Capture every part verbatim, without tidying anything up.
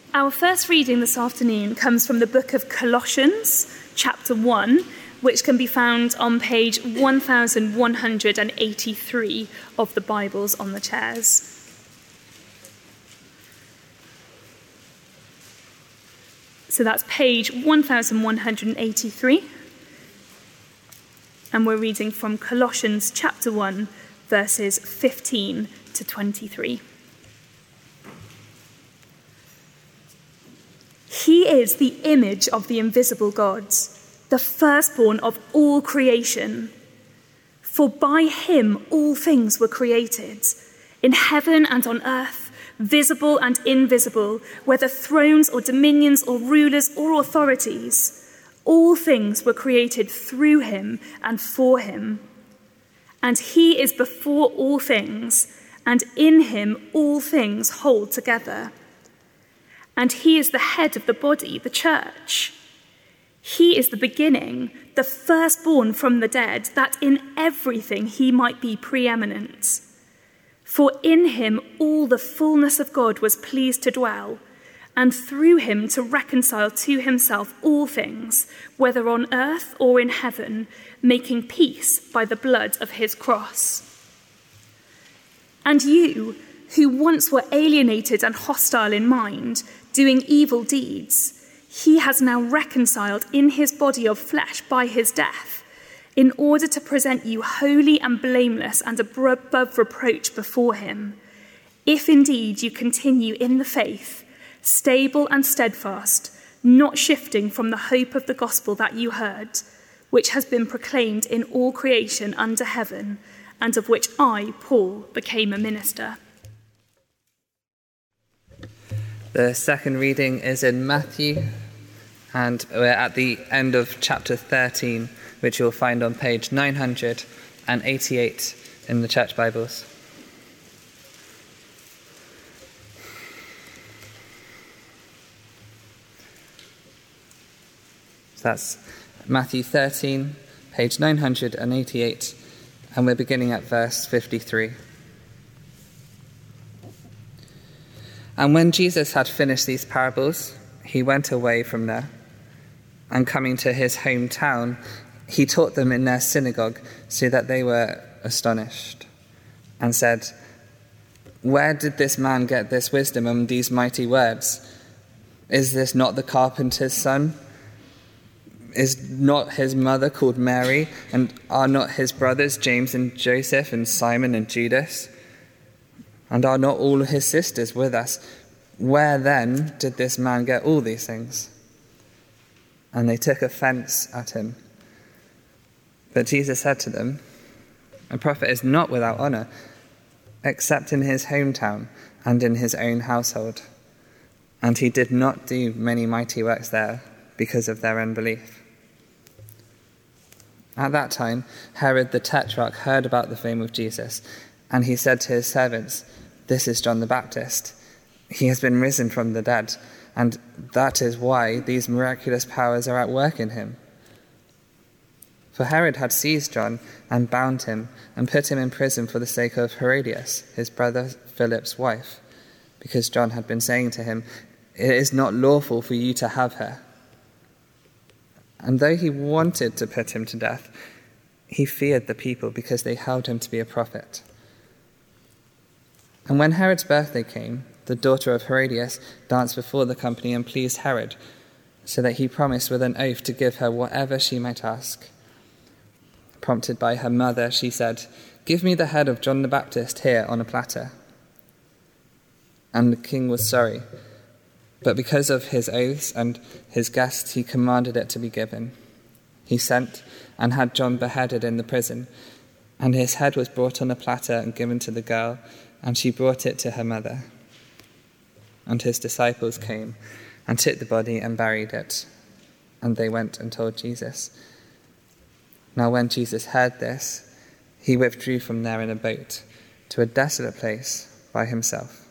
Our first reading this afternoon comes from the book of Colossians, chapter one, which can be found on page one thousand one hundred eighty-three of the Bibles on the chairs. So that's page one thousand one hundred eighty-three. And we're reading from Colossians chapter one, verses fifteen to twenty-three. He is the image of the invisible God, the firstborn of all creation. For by him all things were created, in heaven and on earth, visible and invisible, whether thrones or dominions or rulers or authorities. All things were created through him and for him. And he is before all things, and in him all things hold together. And he is the head of the body, the church. He is the beginning, the firstborn from the dead, that in everything he might be preeminent. For in him all the fullness of God was pleased to dwell, and through him to reconcile to himself all things, whether on earth or in heaven, making peace by the blood of his cross. And you, who once were alienated and hostile in mind, doing evil deeds, he has now reconciled in his body of flesh by his death, in order to present you holy and blameless and above reproach before him, if indeed you continue in the faith, stable and steadfast, not shifting from the hope of the gospel that you heard, which has been proclaimed in all creation under heaven, and of which I, Paul, became a minister. The second reading is in Matthew, and we're at the end of chapter thirteen, which you'll find on page nine hundred eighty-eight in the church Bibles. So that's Matthew thirteen, page nine hundred eighty-eight, and we're beginning at verse fifty-three. And when Jesus had finished these parables, he went away from there, and coming to his hometown, he taught them in their synagogue, so that they were astonished, and said, "Where did this man get this wisdom and these mighty words? Is this not the carpenter's son? Is not his mother called Mary, and are not his brothers James and Joseph and Simon and Judas? And are not all his sisters with us? Where then did this man get all these things?" And they took offense at him. But Jesus said to them, "A prophet is not without honor, except in his hometown and in his own household." And he did not do many mighty works there because of their unbelief. At that time, Herod the Tetrarch heard about the fame of Jesus, and he said to his servants, "This is John the Baptist. He has been risen from the dead, and that is why these miraculous powers are at work in him." For Herod had seized John and bound him and put him in prison for the sake of Herodias, his brother Philip's wife, because John had been saying to him, "It is not lawful for you to have her." And though he wanted to put him to death, he feared the people because they held him to be a prophet. And when Herod's birthday came, the daughter of Herodias danced before the company and pleased Herod, so that he promised with an oath to give her whatever she might ask. Prompted by her mother, she said, "Give me the head of John the Baptist here on a platter." And the king was sorry, but because of his oaths and his guests, he commanded it to be given. He sent and had John beheaded in the prison, and his head was brought on a platter and given to the girl, and she brought it to her mother. And his disciples came and took the body and buried it, and they went and told Jesus. Now when Jesus heard this, he withdrew from there in a boat to a desolate place by himself.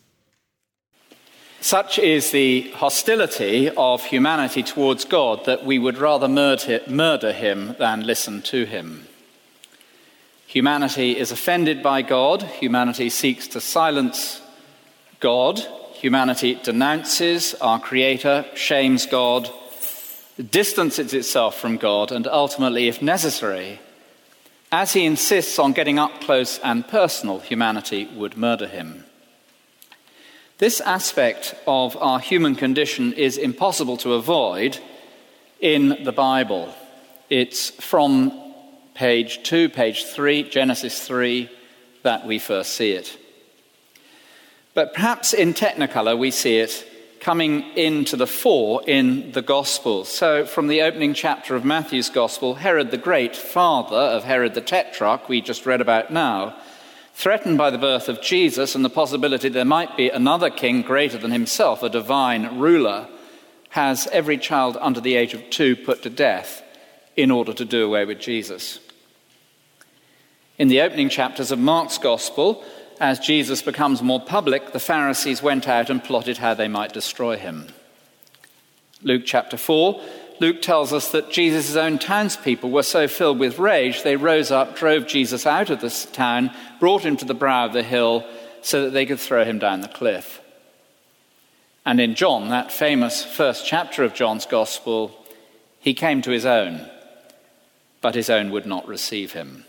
Such is the hostility of humanity towards God that we would rather murder him than listen to him. Humanity is offended by God. Humanity seeks to silence God, humanity denounces our Creator, shames God, distances itself from God, and ultimately, if necessary, as he insists on getting up close and personal, humanity would murder him. This aspect of our human condition is impossible to avoid in the Bible. It's from page two, page three, Genesis three, that we first see it. But perhaps in Technicolor we see it coming into the fore in the Gospels. So from the opening chapter of Matthew's Gospel, Herod the Great, father of Herod the Tetrarch, we just read about now, threatened by the birth of Jesus and the possibility there might be another king greater than himself, a divine ruler, has every child under the age of two put to death in order to do away with Jesus. In the opening chapters of Mark's Gospel, as Jesus becomes more public, the Pharisees went out and plotted how they might destroy him. Luke chapter four, Luke tells us that Jesus' own townspeople were so filled with rage, they rose up, drove Jesus out of this town, brought him to the brow of the hill so that they could throw him down the cliff. And in John, that famous first chapter of John's Gospel, he came to his own, but his own would not receive him.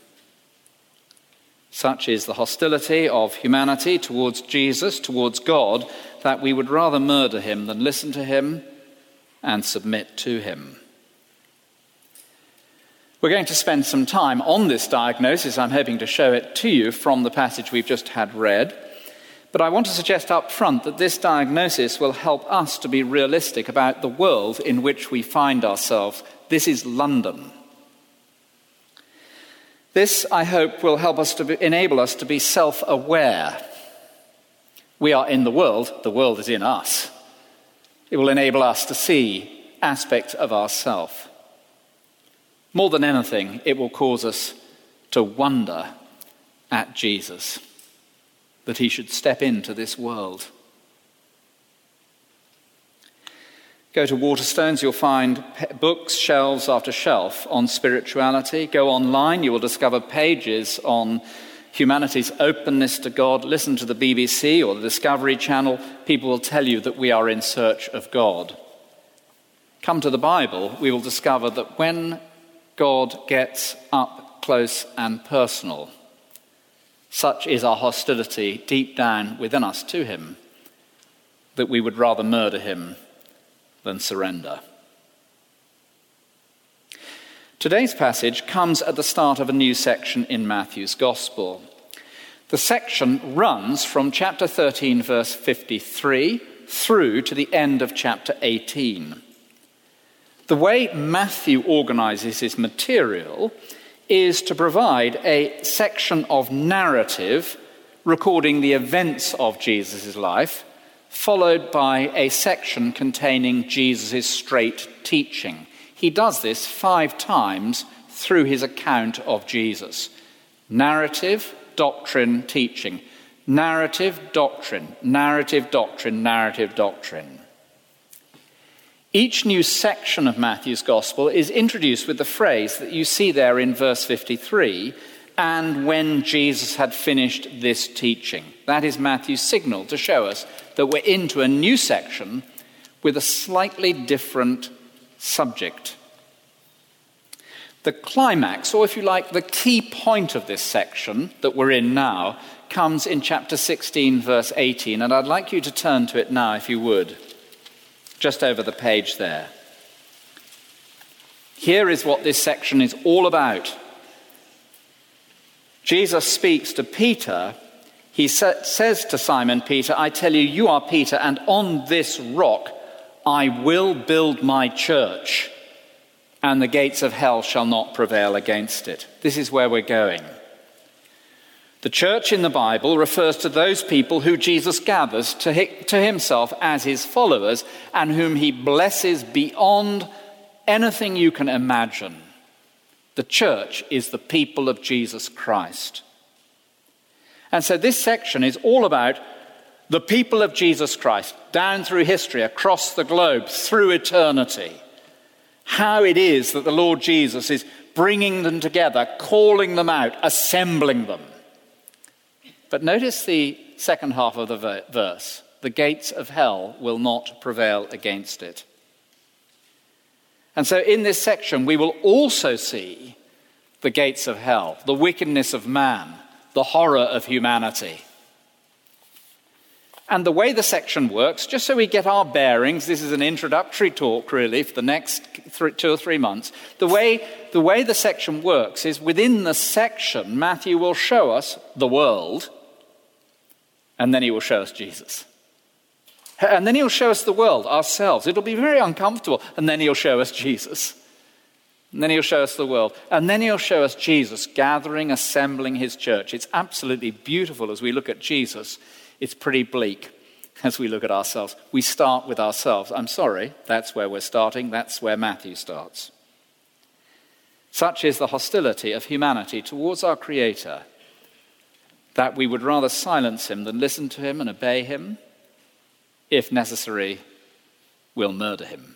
Such is the hostility of humanity towards Jesus, towards God, that we would rather murder him than listen to him and submit to him. We're going to spend some time on this diagnosis. I'm hoping to show it to you from the passage we've just had read. But I want to suggest up front that this diagnosis will help us to be realistic about the world in which we find ourselves. This is London. This, I hope, will help us to be, enable us to be self-aware. We are in the world, the world is in us. It will enable us to see aspects of ourselves. More than anything, it will cause us to wonder at Jesus, that he should step into this world. Go to Waterstones, you'll find books, shelves after shelf on spirituality. Go online, you will discover pages on humanity's openness to God. Listen to the B B C or the Discovery Channel. People will tell you that we are in search of God. Come to the Bible, we will discover that when God gets up close and personal, such is our hostility deep down within us to him, that we would rather murder him than surrender. Today's passage comes at the start of a new section in Matthew's Gospel. The section runs from chapter thirteen, verse fifty-three, through to the end of chapter eighteen. The way Matthew organizes his material is to provide a section of narrative recording the events of Jesus' life, followed by a section containing Jesus' straight teaching. He does this five times through his account of Jesus. Narrative, doctrine, teaching. Narrative, doctrine, narrative, doctrine, narrative, doctrine. Each new section of Matthew's Gospel is introduced with the phrase that you see there in verse fifty-three, and when Jesus had finished this teaching. That is Matthew's signal to show us that we're into a new section with a slightly different subject. The climax, or if you like, the key point of this section that we're in now, comes in chapter sixteen, verse eighteen, and I'd like you to turn to it now, if you would, just over the page there. Here is what this section is all about. Jesus speaks to Peter. He sa- says to Simon Peter, I tell you, you are Peter, and on this rock I will build my church, and the gates of hell shall not prevail against it. This is where we're going. The church in the Bible refers to those people who Jesus gathers to, hi- to himself as his followers and whom he blesses beyond anything you can imagine. The church is the people of Jesus Christ. And so this section is all about the people of Jesus Christ, down through history, across the globe, through eternity. How it is that the Lord Jesus is bringing them together, calling them out, assembling them. But notice the second half of the verse. The gates of hell will not prevail against it. And so in this section, we will also see the gates of hell, the wickedness of man, the horror of humanity. And the way the section works, just so we get our bearings, this is an introductory talk really for the next th- two or three months. The way, the way the section works is within the section, Matthew will show us the world, and then he will show us Jesus. And then he'll show us the world, ourselves. It'll be very uncomfortable, and then he'll show us Jesus. And then he'll show us the world. And then he'll show us Jesus gathering, assembling his church. It's absolutely beautiful as we look at Jesus. It's pretty bleak as we look at ourselves. We start with ourselves. I'm sorry, that's where we're starting. That's where Matthew starts. Such is the hostility of humanity towards our Creator that we would rather silence him than listen to him and obey him. If necessary, we'll murder him.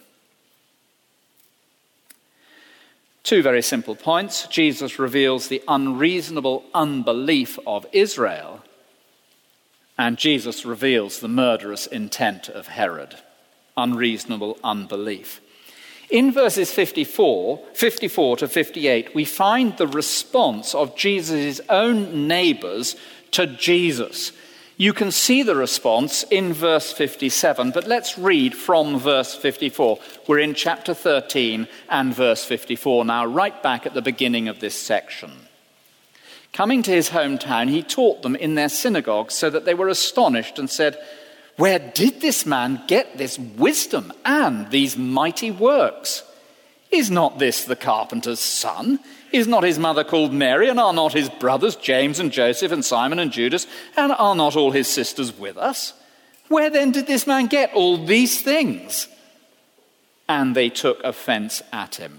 Two very simple points. Jesus reveals the unreasonable unbelief of Israel, and Jesus reveals the murderous intent of Herod. Unreasonable unbelief. In verses fifty-four, fifty-four to fifty-eight, we find the response of Jesus' own neighbours to Jesus. You can see the response in verse fifty-seven, but let's read from verse fifty-four. We're in chapter thirteen and verse fifty-four now, right back at the beginning of this section. Coming to his hometown, he taught them in their synagogue so that they were astonished and said, "Where did this man get this wisdom and these mighty works? Is not this the carpenter's son? Is not his mother called Mary, and are not his brothers James and Joseph and Simon and Judas, and are not all his sisters with us? Where then did this man get all these things?" And they took offense at him.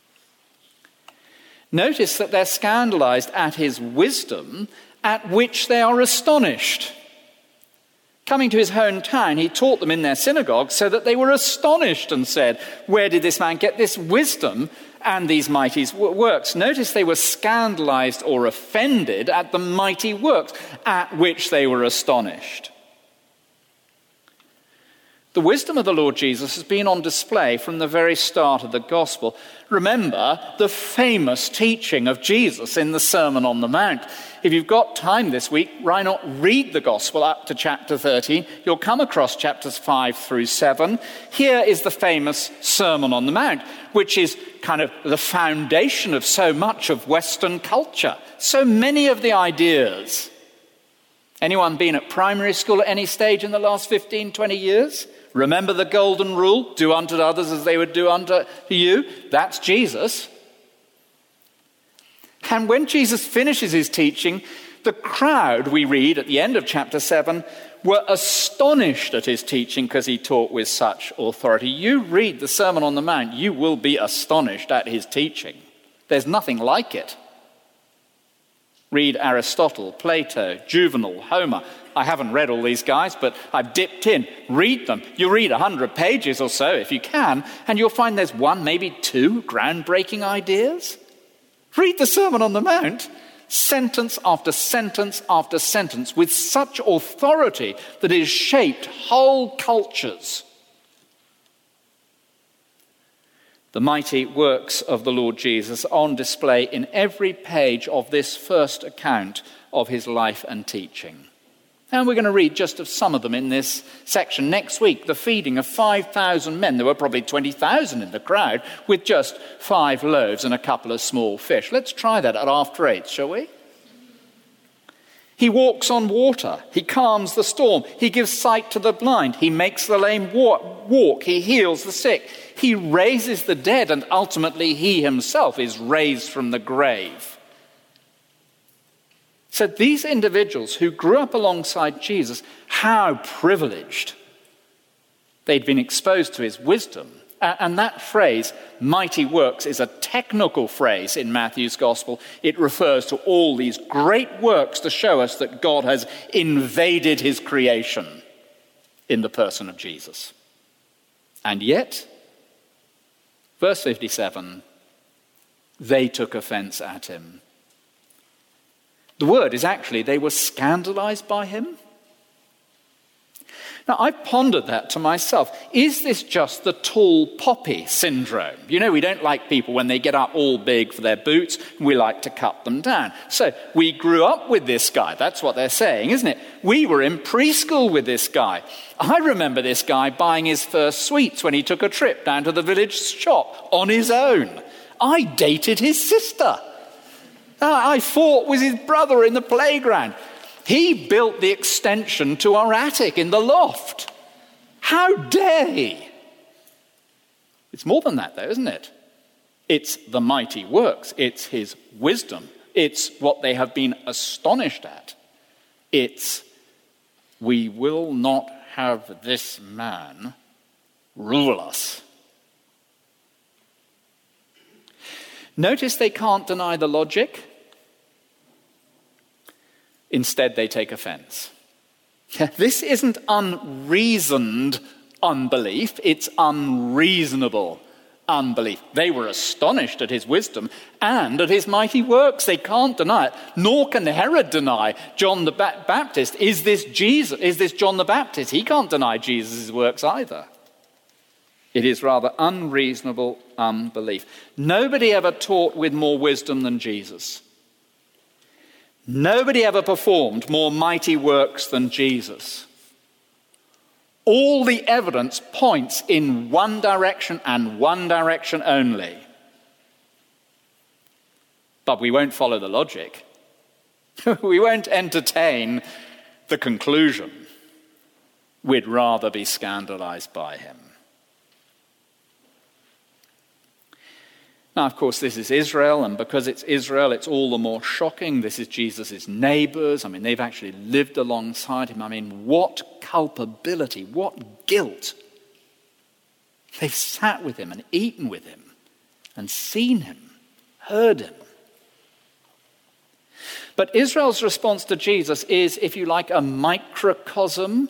Notice that they're scandalized at his wisdom, at which they are astonished. Coming to his hometown, he taught them in their synagogue so that they were astonished and said, "Where did this man get this wisdom and these mighty works?" Notice they were scandalized or offended at the mighty works, at which they were astonished. The wisdom of the Lord Jesus has been on display from the very start of the gospel. Remember the famous teaching of Jesus in the Sermon on the Mount. If you've got time this week, why not read the gospel up to chapter thirteen? You'll come across chapters five through seven. Here is the famous Sermon on the Mount, which is kind of the foundation of so much of Western culture. So many of the ideas. Anyone been at primary school at any stage in the last fifteen, twenty years? Remember the golden rule, do unto others as they would do unto you? That's Jesus. And when Jesus finishes his teaching, the crowd, we read at the end of chapter seven, were astonished at his teaching because he taught with such authority. You read the Sermon on the Mount, you will be astonished at his teaching. There's nothing like it. Read Aristotle, Plato, Juvenal, Homer. I haven't read all these guys, but I've dipped in. Read them. You read a hundred pages or so if you can, and you'll find there's one, maybe two groundbreaking ideas. Read the Sermon on the Mount, sentence after sentence after sentence, with such authority that it has shaped whole cultures. The mighty works of the Lord Jesus on display in every page of this first account of his life and teaching. And we're going to read just of some of them in this section. Next week, the feeding of five thousand men. There were probably twenty thousand in the crowd with just five loaves and a couple of small fish. Let's try that at after eight, shall we? He walks on water. He calms the storm. He gives sight to the blind. He makes the lame walk. He heals the sick. He raises the dead, and ultimately he himself is raised from the grave. So these individuals who grew up alongside Jesus, how privileged. They'd been exposed to his wisdom. And that phrase, mighty works, is a technical phrase in Matthew's gospel. It refers to all these great works to show us that God has invaded his creation in the person of Jesus. And yet, verse fifty-seven, they took offense at him. The word is actually they were scandalized by him. Now, I've pondered that to myself. Is this just the tall poppy syndrome? You know, we don't like people when they get up all big for their boots, we like to cut them down. So we grew up with this guy. That's what they're saying, isn't it? We were in preschool with this guy. I remember this guy buying his first sweets when he took a trip down to the village shop on his own. I dated his sister. I fought with his brother in the playground. He built the extension to our attic in the loft. How dare he? It's more than that, though, isn't it? It's the mighty works. It's his wisdom. It's what they have been astonished at. It's, we will not have this man rule us. Notice they can't deny the logic. Instead, they take offense. This isn't unreasoned unbelief, it's unreasonable unbelief. They were astonished at his wisdom and at his mighty works. They can't deny it. Nor can Herod deny John the ba- Baptist. Is this Jesus? Is this John the Baptist? He can't deny Jesus' works either. It is rather unreasonable unbelief. Nobody ever taught with more wisdom than Jesus. Nobody ever performed more mighty works than Jesus. All the evidence points in one direction and one direction only. But we won't follow the logic. We won't entertain the conclusion. We'd rather be scandalized by him. Now, of course, this is Israel, and because it's Israel, it's all the more shocking. This is Jesus' neighbors. I mean, they've actually lived alongside him. I mean, what culpability, what guilt. They've sat with him and eaten with him and seen him, heard him. But Israel's response to Jesus is, if you like, a microcosm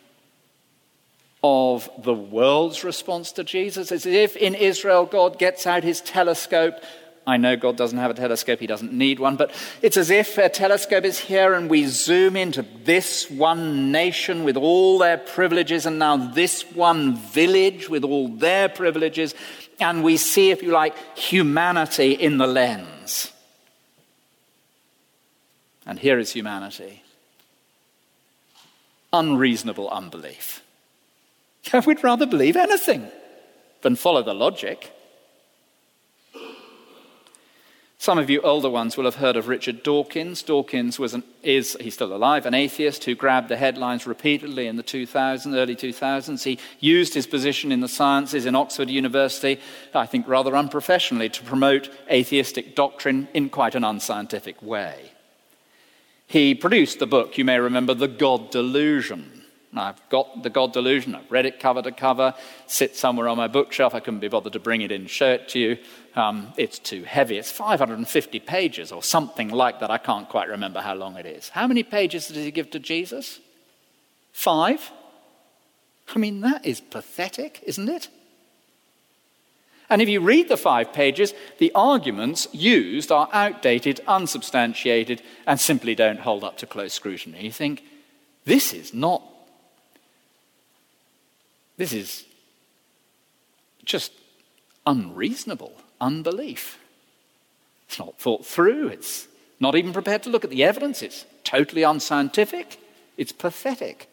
of the world's response to Jesus. It's as if in Israel God gets out his telescope. I know God doesn't have a telescope, he doesn't need one, but it's as if a telescope is here and we zoom into this one nation with all their privileges and now this one village with all their privileges, and we see, if you like, humanity in the lens. And here is humanity. Unreasonable unbelief. I would rather believe anything than follow the logic. Some of you older ones will have heard of Richard Dawkins. Dawkins was an, is, he's still alive, an atheist who grabbed the headlines repeatedly in the two thousands, early two thousands. He used his position in the sciences in Oxford University, I think rather unprofessionally, to promote atheistic doctrine in quite an unscientific way. He produced the book, you may remember, The God Delusion. I've got The God Delusion. I've read it cover to cover. Sits somewhere on my bookshelf. I couldn't be bothered to bring it in and show it to you. Um, it's too heavy. It's five hundred fifty pages or something like that. I can't quite remember how long it is. How many pages did he give to Jesus? Five? I mean, that is pathetic, isn't it? And if you read the five pages, the arguments used are outdated, unsubstantiated, and simply don't hold up to close scrutiny. You think, this is not This is just unreasonable unbelief. It's not thought through. It's not even prepared to look at the evidence. It's totally unscientific. It's pathetic.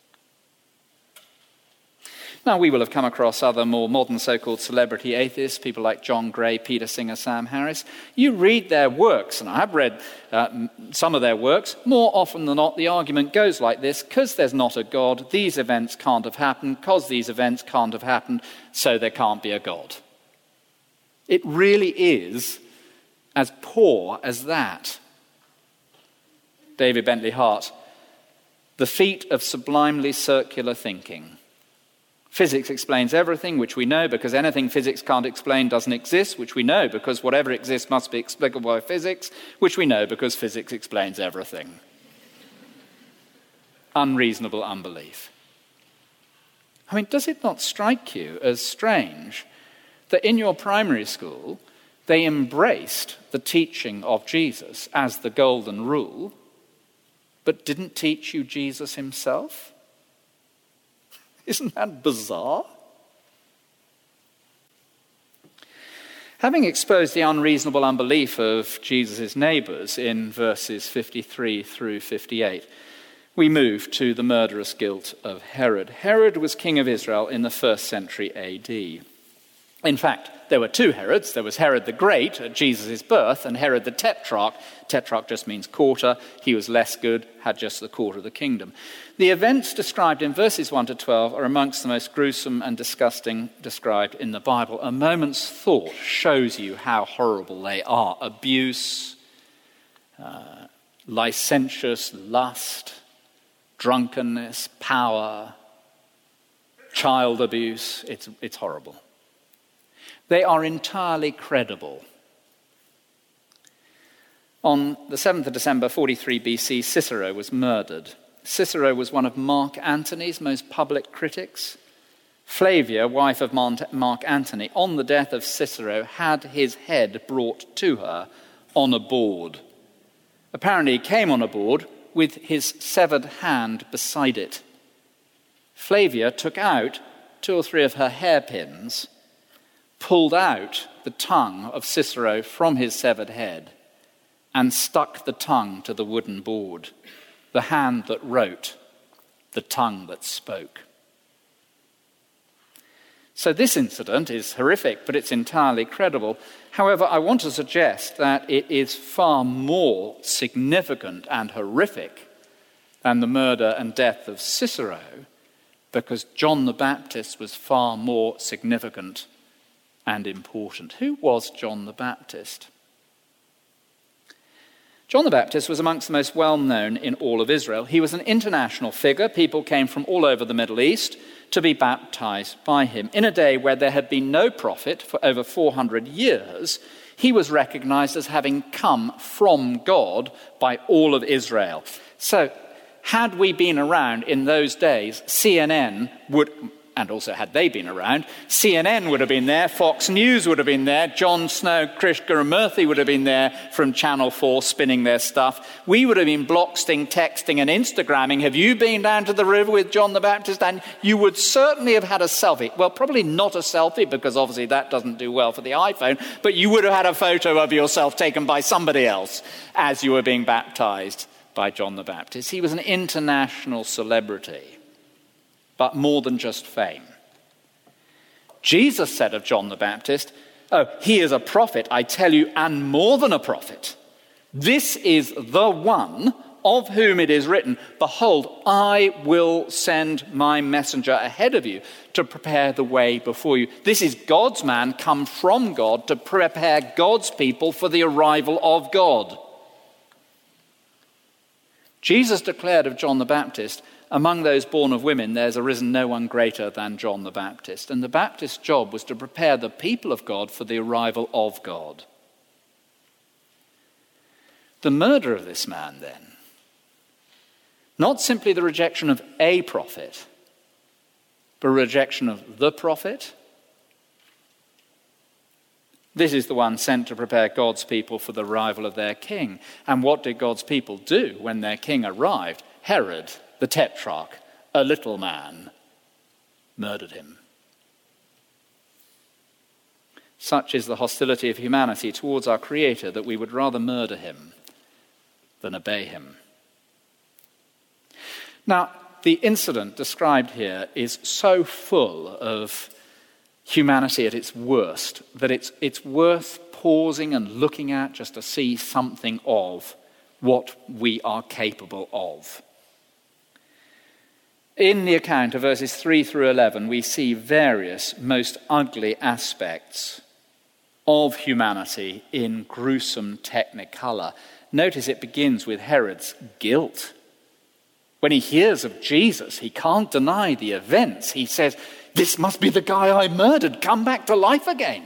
Now, we will have come across other more modern so-called celebrity atheists, people like John Gray, Peter Singer, Sam Harris. You read their works, and I have read uh, some of their works. More often than not, the argument goes like this: because there's not a God, these events can't have happened. Because these events can't have happened, so there can't be a God. It really is as poor as that. David Bentley Hart, the feat of sublimely circular thinking. Physics explains everything, which we know because anything physics can't explain doesn't exist, which we know because whatever exists must be explicable by physics, which we know because physics explains everything. Unreasonable unbelief. I mean, does it not strike you as strange that in your primary school they embraced the teaching of Jesus as the golden rule, but didn't teach you Jesus himself? Isn't that bizarre? Having exposed the unreasonable unbelief of Jesus' neighbours in verses fifty-three through fifty-eight, we move to the murderous guilt of Herod. Herod was king of Israel in the first century A D. In fact, there were two Herods. There was Herod the Great at Jesus' birth and Herod the Tetrarch. Tetrarch just means quarter. He was less good, had just the quarter of the kingdom. The events described in verses one to twelve are amongst the most gruesome and disgusting described in the Bible. A moment's thought shows you how horrible they are. Abuse, uh, licentious lust, drunkenness, power, child abuse. It's, it's horrible. They are entirely credible. On the seventh of December, forty-three B C, Cicero was murdered. Cicero was one of Mark Antony's most public critics. Flavia, wife of Mark Antony, on the death of Cicero, had his head brought to her on a board. Apparently he came on a board with his severed hand beside it. Flavia took out two or three of her hairpins, pulled out the tongue of Cicero from his severed head, and stuck the tongue to the wooden board, the hand that wrote, the tongue that spoke. So this incident is horrific, but it's entirely credible. However, I want to suggest that it is far more significant and horrific than the murder and death of Cicero, because John the Baptist was far more significant and important. Who was John the Baptist? John the Baptist was amongst the most well-known in all of Israel. He was an international figure. People came from all over the Middle East to be baptized by him. In a day where there had been no prophet for over four hundred years, he was recognized as having come from God by all of Israel. So, had we been around in those days, C N N would... and also had they been around, C N N would have been there, Fox News would have been there, Jon Snow, Krish Gurumurthy would have been there from Channel four spinning their stuff. We would have been blocksting, texting and Instagramming. Have you been down to the river with John the Baptist? And you would certainly have had a selfie. Well, probably not a selfie, because obviously that doesn't do well for the iPhone, but you would have had a photo of yourself taken by somebody else as you were being baptized by John the Baptist. He was an international celebrity, but more than just fame. Jesus said of John the Baptist, oh, he is a prophet, I tell you, and more than a prophet. This is the one of whom it is written, behold, I will send my messenger ahead of you to prepare the way before you. This is God's man come from God to prepare God's people for the arrival of God. Jesus declared of John the Baptist, among those born of women, there's arisen no one greater than John the Baptist. And the Baptist's job was to prepare the people of God for the arrival of God. The murder of this man, then, not simply the rejection of a prophet, but a rejection of the prophet. This is the one sent to prepare God's people for the arrival of their king. And what did God's people do when their king arrived? Herod, the Tetrarch, a little man, murdered him. Such is the hostility of humanity towards our Creator that we would rather murder him than obey him. Now, the incident described here is so full of humanity at its worst that it's, it's worth pausing and looking at just to see something of what we are capable of. In the account of verses three through eleven, we see various most ugly aspects of humanity in gruesome technicolor. Notice it begins with Herod's guilt. When he hears of Jesus, he can't deny the events. He says, this must be the guy I murdered, come back to life again.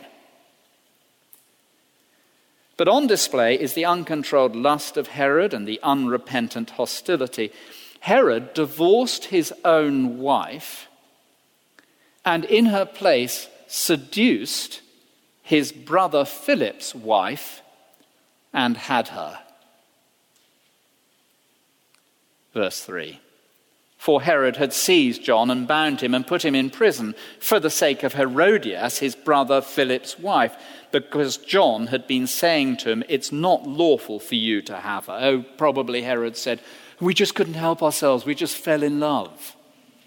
But on display is the uncontrolled lust of Herod and the unrepentant hostility. Herod divorced his own wife and in her place seduced his brother Philip's wife and had her. Verse three. For Herod had seized John and bound him and put him in prison for the sake of Herodias, his brother Philip's wife, because John had been saying to him, it's not lawful for you to have her. Oh, probably Herod said, we just couldn't help ourselves. We just fell in love.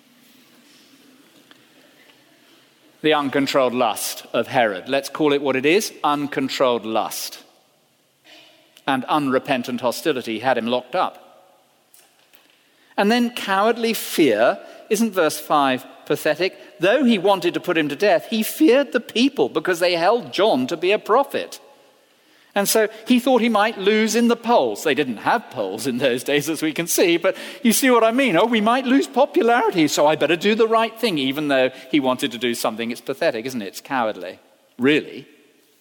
The uncontrolled lust of Herod. Let's call it what it is, uncontrolled lust. And unrepentant hostility had him locked up. And then cowardly fear, isn't verse five pathetic? Though he wanted to put him to death, he feared the people because they held John to be a prophet. And so he thought he might lose in the polls. They didn't have polls in those days, as we can see, but you see what I mean. Oh, we might lose popularity, so I better do the right thing, even though he wanted to do something. It's pathetic, isn't it? It's cowardly, really.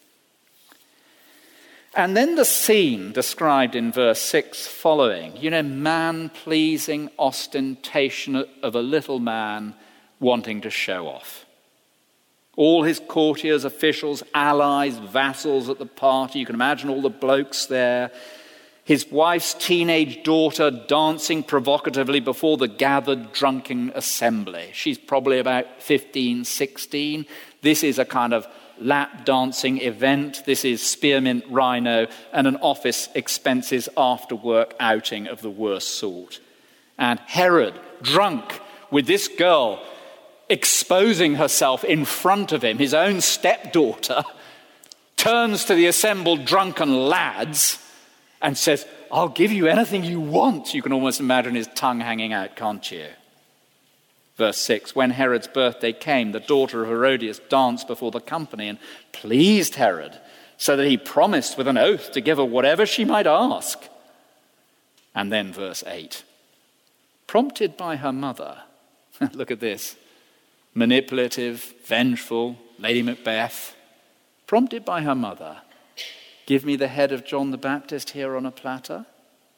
And then the scene described in verse six following, you know, man-pleasing ostentation of a little man wanting to show off. All his courtiers, officials, allies, vassals at the party. You can imagine all the blokes there. His wife's teenage daughter dancing provocatively before the gathered drunken assembly. She's probably about fifteen, sixteen. This is a kind of lap dancing event. This is spearmint rhino and an office expenses after work outing of the worst sort. And Herod, drunk with this girl exposing herself in front of him, his own stepdaughter, turns to the assembled drunken lads and says, I'll give you anything you want. You can almost imagine his tongue hanging out, can't you? Verse six, when Herod's birthday came, the daughter of Herodias danced before the company and pleased Herod, so that he promised with an oath to give her whatever she might ask. And then verse eight, prompted by her mother, look at this, manipulative, vengeful, Lady Macbeth, prompted by her mother, give me the head of John the Baptist here on a platter.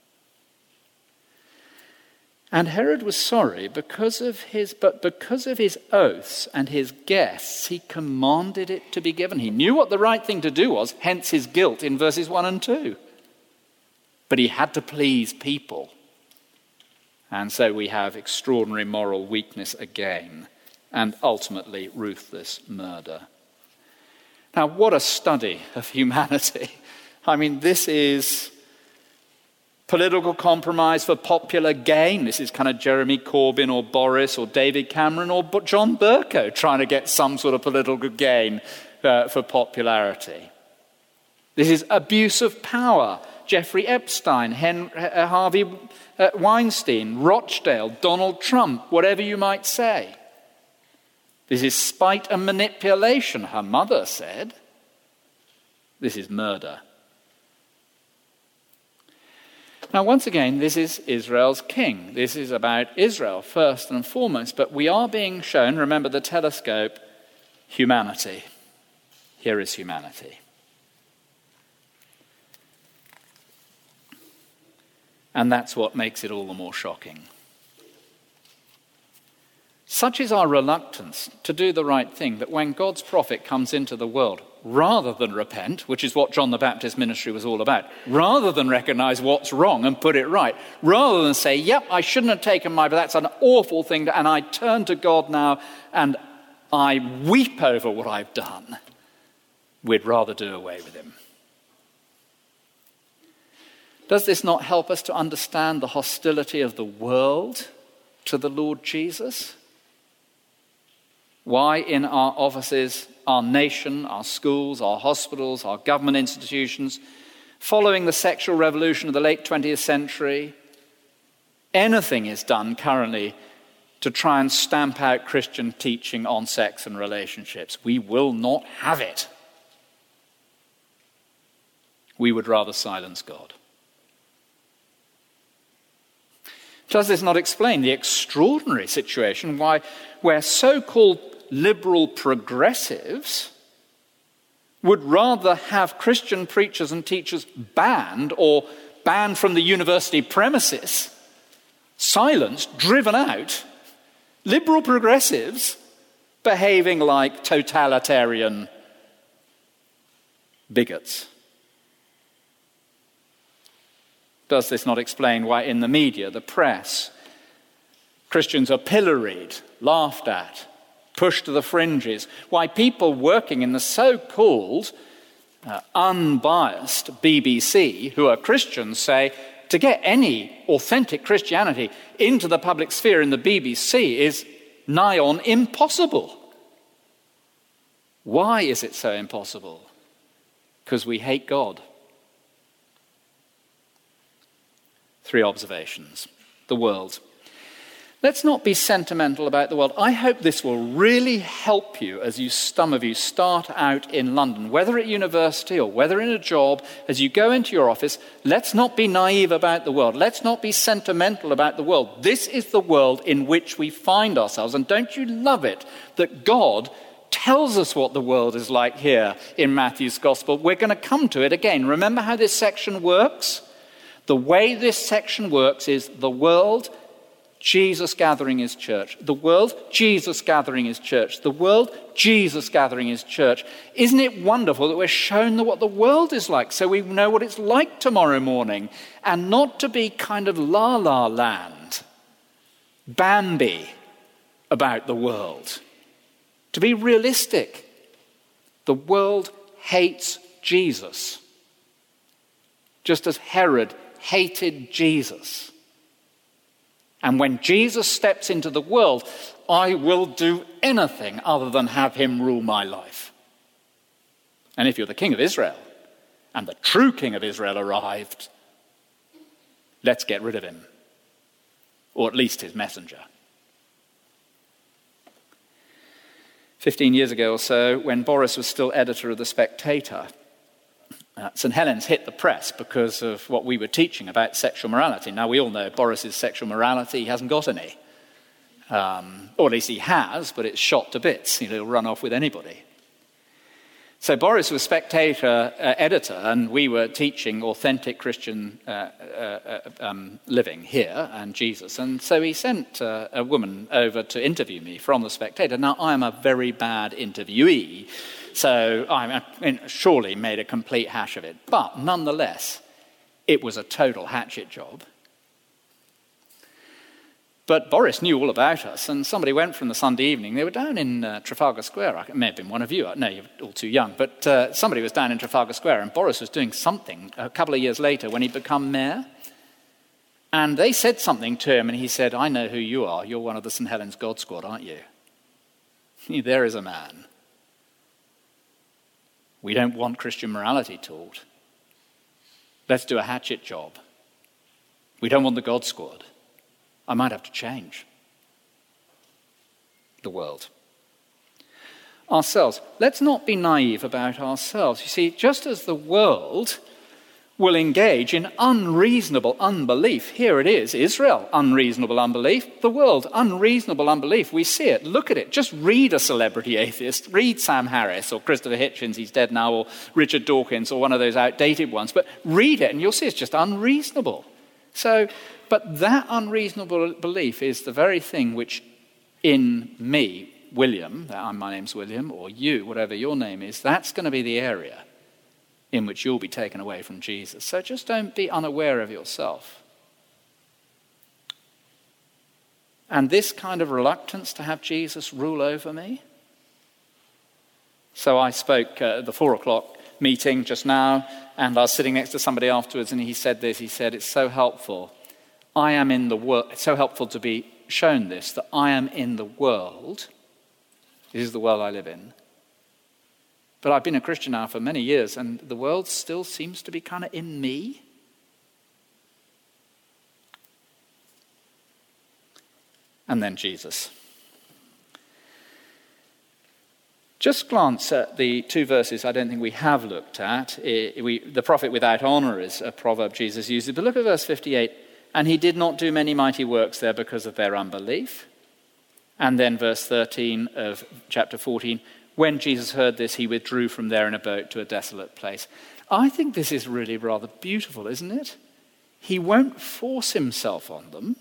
And Herod was sorry because of his, but because of his oaths and his guests, he commanded it to be given. He knew what the right thing to do was, hence his guilt in verses one and two. But he had to please people. And so we have extraordinary moral weakness again, and ultimately ruthless murder. Now, what a study of humanity. I mean, this is political compromise for popular gain. This is kind of Jeremy Corbyn or Boris or David Cameron or John Bercow trying to get some sort of political gain uh, for popularity. This is abuse of power. Jeffrey Epstein, Henry, uh, Harvey uh, Weinstein, Rochdale, Donald Trump, whatever you might say. This is spite and manipulation, her mother said. This is murder. Now, once again, this is Israel's king. This is about Israel first and foremost. But we are being shown, remember the telescope, humanity. Here is humanity. And that's what makes it all the more shocking. Such is our reluctance to do the right thing that when God's prophet comes into the world, rather than repent, which is what John the Baptist's ministry was all about, rather than recognize what's wrong and put it right, rather than say, yep, I shouldn't have taken my, but that's an awful thing, to, and I turn to God now and I weep over what I've done, we'd rather do away with him. Does this not help us to understand the hostility of the world to the Lord Jesus? Why in our offices, our nation, our schools, our hospitals, our government institutions, following the sexual revolution of the late twentieth century, anything is done currently to try and stamp out Christian teaching on sex and relationships. We will not have it. We would rather silence God. Does this not explain the extraordinary situation why, where so-called liberal progressives would rather have Christian preachers and teachers banned or banned from the university premises, silenced, driven out, liberal progressives behaving like totalitarian bigots? Does this not explain why in the media, the press, Christians are pilloried, laughed at, pushed to the fringes. Why people working in the so-called uh, unbiased B B C, who are Christians, say to get any authentic Christianity into the public sphere in the B B C is nigh on impossible. Why is it so impossible? Because we hate God. Three observations. The world. Let's not be sentimental about the world. I hope this will really help you as you, some of you, start out in London, whether at university or whether in a job, as you go into your office. Let's not be naive about the world. Let's not be sentimental about the world. This is the world in which we find ourselves. And don't you love it that God tells us what the world is like here in Matthew's Gospel? We're going to come to it again. Remember how this section works? The way this section works is the world, Jesus gathering his church. The world, Jesus gathering his church. The world, Jesus gathering his church. Isn't it wonderful that we're shown what the world is like so we know what it's like tomorrow morning, and not to be kind of la-la land, Bambi about the world. To be realistic, the world hates Jesus, just as Herod hated Jesus. And when Jesus steps into the world, I will do anything other than have him rule my life. And if you're the king of Israel, and the true king of Israel arrived, let's get rid of him. Or at least his messenger. Fifteen years ago or so, when Boris was still editor of The Spectator, Uh, St Helens hit the press because of what we were teaching about sexual morality. Now, we all know Boris's sexual morality, he hasn't got any. Um, or at least he has, but it's shot to bits. You know, he'll run off with anybody. So Boris was Spectator uh, editor, and we were teaching authentic Christian uh, uh, um, living here and Jesus. And so he sent uh, a woman over to interview me from The Spectator. Now, I am a very bad interviewee, so I mean, surely made a complete hash of it. But nonetheless, it was a total hatchet job. But Boris knew all about us, and somebody went from the Sunday evening. They were down in uh, Trafalgar Square. It may have been one of you. No, you're all too young. But uh, somebody was down in Trafalgar Square, and Boris was doing something a couple of years later when he'd become mayor. And they said something to him, and he said, I know who you are. You're one of the St Helens God Squad, aren't you? There is a man. We don't want Christian morality taught. Let's do a hatchet job. We don't want the God Squad. I might have to change the world. Ourselves. Let's not be naive about ourselves. You see, just as the world will engage in unreasonable unbelief, here it is, Israel, unreasonable unbelief, the world, unreasonable unbelief. We see it. Look at it. Just read a celebrity atheist. Read Sam Harris or Christopher Hitchens, he's dead now, or Richard Dawkins, or one of those outdated ones. But read it and you'll see it's just unreasonable. So, but that unreasonable belief is the very thing which in me, William, my name's William, or you, whatever your name is, that's going to be the area in which you'll be taken away from Jesus. So just don't be unaware of yourself. And this kind of reluctance to have Jesus rule over me. So I spoke at the four o'clock meeting just now, and I was sitting next to somebody afterwards, and he said this, he said, it's so helpful. I am in the world, it's so helpful to be shown this, that I am in the world. This is the world I live in. But I've been a Christian now for many years, and the world still seems to be kind of in me. And then Jesus. Just glance at the two verses I don't think we have looked at. It, we, the prophet without honor is a proverb Jesus uses. But look at verse fifty-eight. And he did not do many mighty works there because of their unbelief. And then verse thirteen of chapter fourteen. When Jesus heard this, he withdrew from there in a boat to a desolate place. I think this is really rather beautiful, isn't it? He won't force himself on them.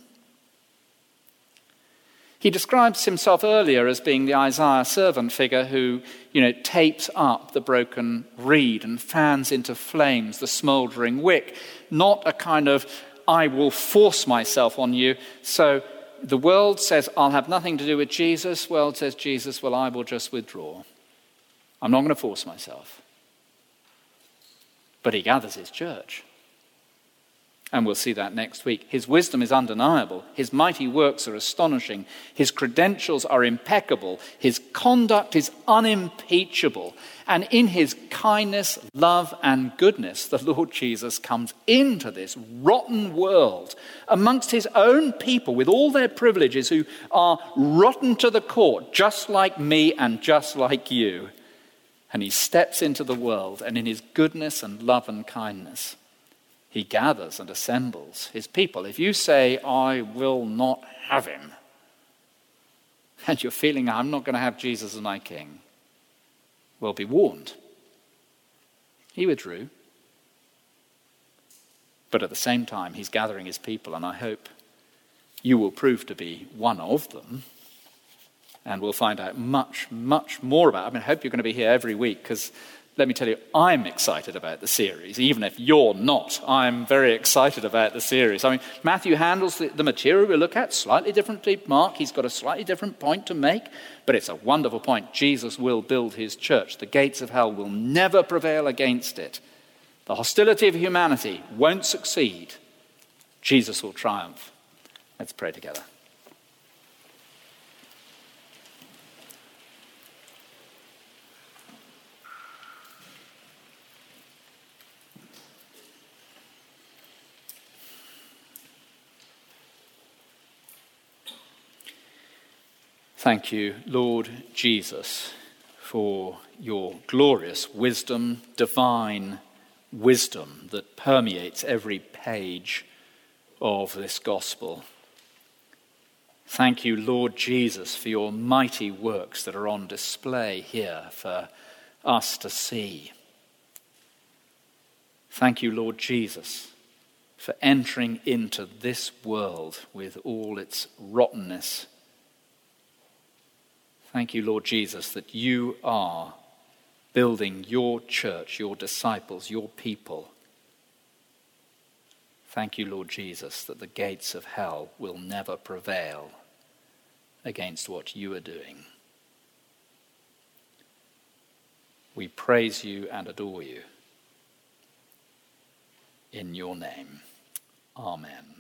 He describes himself earlier as being the Isaiah servant figure who, you know, tapes up the broken reed and fans into flames the smouldering wick. Not a kind of, I will force myself on you. So the world says, I'll have nothing to do with Jesus. The world says, Jesus, well, I will just withdraw. I'm not going to force myself. But he gathers his church. And we'll see that next week. His wisdom is undeniable. His mighty works are astonishing. His credentials are impeccable. His conduct is unimpeachable. And in his kindness, love, and goodness, the Lord Jesus comes into this rotten world amongst his own people with all their privileges who are rotten to the core, just like me and just like you. And he steps into the world, and in his goodness and love and kindness, he gathers and assembles his people. If you say, I will not have him, and you're feeling, I'm not going to have Jesus as my king, well, be warned. He withdrew. But at the same time, he's gathering his people, and I hope you will prove to be one of them. And we'll find out much, much more about it. I mean, I hope you're going to be here every week, because let me tell you, I'm excited about the series, even if you're not. I'm very excited about the series. I mean, Matthew handles the, the material we look at slightly differently. Mark, he's got a slightly different point to make, but it's a wonderful point. Jesus will build his church. The gates of hell will never prevail against it. The hostility of humanity won't succeed. Jesus will triumph. Let's pray together. Thank you, Lord Jesus, for your glorious wisdom, divine wisdom that permeates every page of this gospel. Thank you, Lord Jesus, for your mighty works that are on display here for us to see. Thank you, Lord Jesus, for entering into this world with all its rottenness. Thank you, Lord Jesus, that you are building your church, your disciples, your people. Thank you, Lord Jesus, that the gates of hell will never prevail against what you are doing. We praise you and adore you. In your name, amen.